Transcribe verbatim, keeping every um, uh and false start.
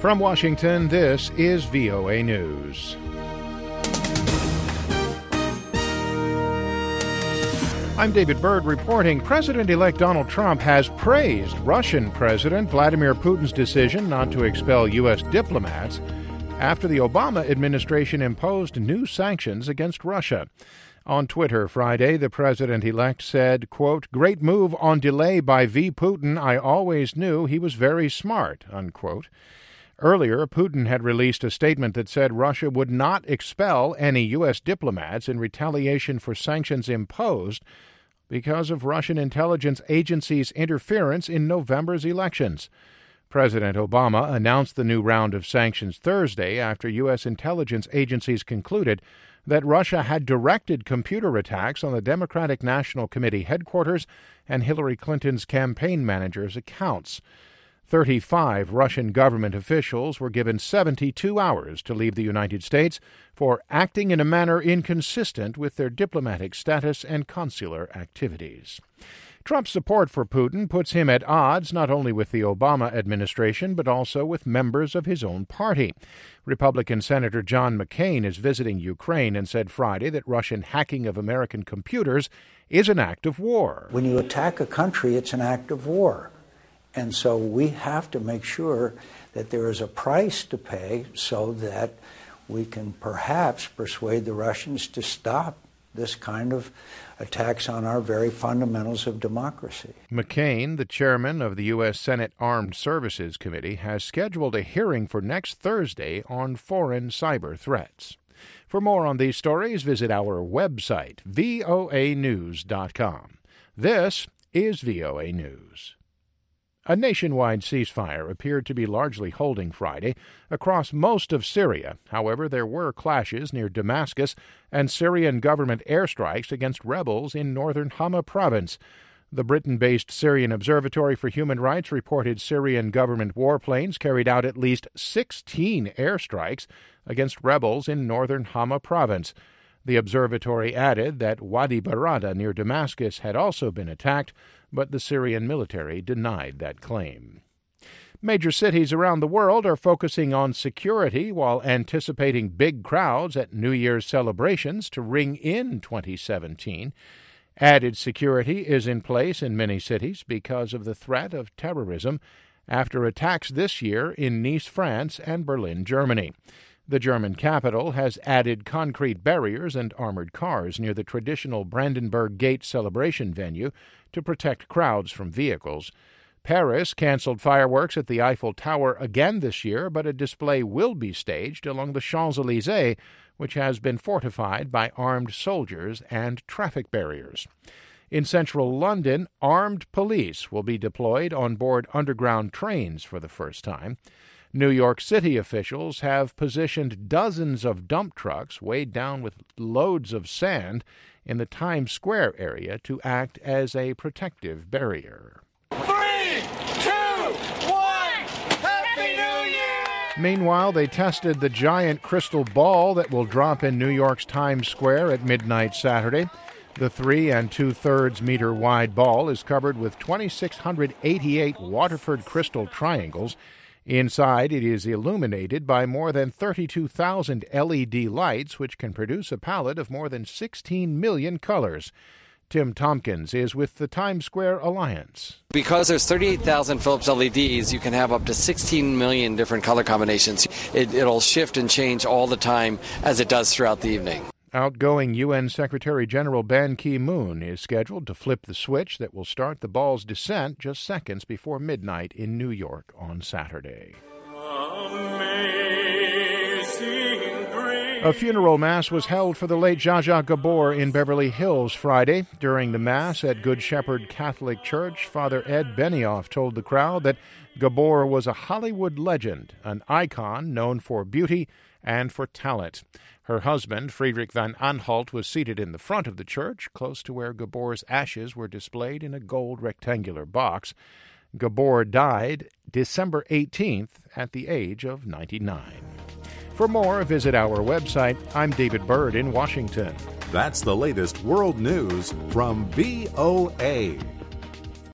From Washington, this is V O A News. I'm David Byrd reporting. President-elect Donald Trump has praised Russian President Vladimir Putin's decision not to expel U S diplomats after the Obama administration imposed new sanctions against Russia. On Twitter Friday, the president-elect said, quote, "Great move on delay by V. Putin. I always knew he was very smart," unquote. Earlier, Putin had released a statement that said Russia would not expel any U S diplomats in retaliation for sanctions imposed because of Russian intelligence agencies' interference in November's elections. President Obama announced the new round of sanctions Thursday after U S intelligence agencies concluded that Russia had directed computer attacks on the Democratic National Committee headquarters and Hillary Clinton's campaign manager's accounts. thirty-five Russian government officials were given seventy-two hours to leave the United States for acting in a manner inconsistent with their diplomatic status and consular activities. Trump's support for Putin puts him at odds not only with the Obama administration, but also with members of his own party. Republican Senator John McCain is visiting Ukraine and said Friday that Russian hacking of American computers is an act of war. When you attack a country, it's an act of war. And so we have to make sure that there is a price to pay so that we can perhaps persuade the Russians to stop this kind of attacks on our very fundamentals of democracy. McCain, the chairman of the U S Senate Armed Services Committee, has scheduled a hearing for next Thursday on foreign cyber threats. For more on these stories, visit our website, V O A news dot com. This is V O A News. A nationwide ceasefire appeared to be largely holding Friday across most of Syria. However, there were clashes near Damascus and Syrian government airstrikes against rebels in northern Hama province. The Britain-based Syrian Observatory for Human Rights reported Syrian government warplanes carried out at least sixteen airstrikes against rebels in northern Hama province. The observatory added that Wadi Barada near Damascus had also been attacked, but the Syrian military denied that claim. Major cities around the world are focusing on security while anticipating big crowds at New Year's celebrations to ring in twenty seventeen. Added security is in place in many cities because of the threat of terrorism after attacks this year in Nice, France, and Berlin, Germany. The German capital has added concrete barriers and armored cars near the traditional Brandenburg Gate celebration venue to protect crowds from vehicles. Paris canceled fireworks at the Eiffel Tower again this year, but a display will be staged along the Champs-Élysées, which has been fortified by armed soldiers and traffic barriers. In central London, armed police will be deployed on board underground trains for the first time. New York City officials have positioned dozens of dump trucks weighed down with loads of sand in the Times Square area to act as a protective barrier. Three, two, one, Happy New Year! Meanwhile, they tested the giant crystal ball that will drop in New York's Times Square at midnight Saturday. The three and two-thirds meter wide ball is covered with two thousand six hundred eighty-eight Waterford crystal triangles. Inside, it is illuminated by more than thirty-two thousand L E D lights, which can produce a palette of more than sixteen million colors. Tim Tompkins is with the Times Square Alliance. Because there's thirty-eight thousand Philips L E Ds, you can have up to sixteen million different color combinations. It, it'll shift and change all the time as it does throughout the evening. Outgoing U N Secretary-General Ban Ki-moon is scheduled to flip the switch that will start the ball's descent just seconds before midnight in New York on Saturday. A funeral mass was held for the late Zsa Zsa Gabor in Beverly Hills Friday. During the mass at Good Shepherd Catholic Church, Father Ed Benioff told the crowd that Gabor was a Hollywood legend, an icon known for beauty and for talent. Her husband, Friedrich van Anhalt, was seated in the front of the church, close to where Gabor's ashes were displayed in a gold rectangular box. Gabor died December eighteenth at the age of ninety-nine. For more, visit our website. I'm David Byrd in Washington. That's the latest world news from V O A.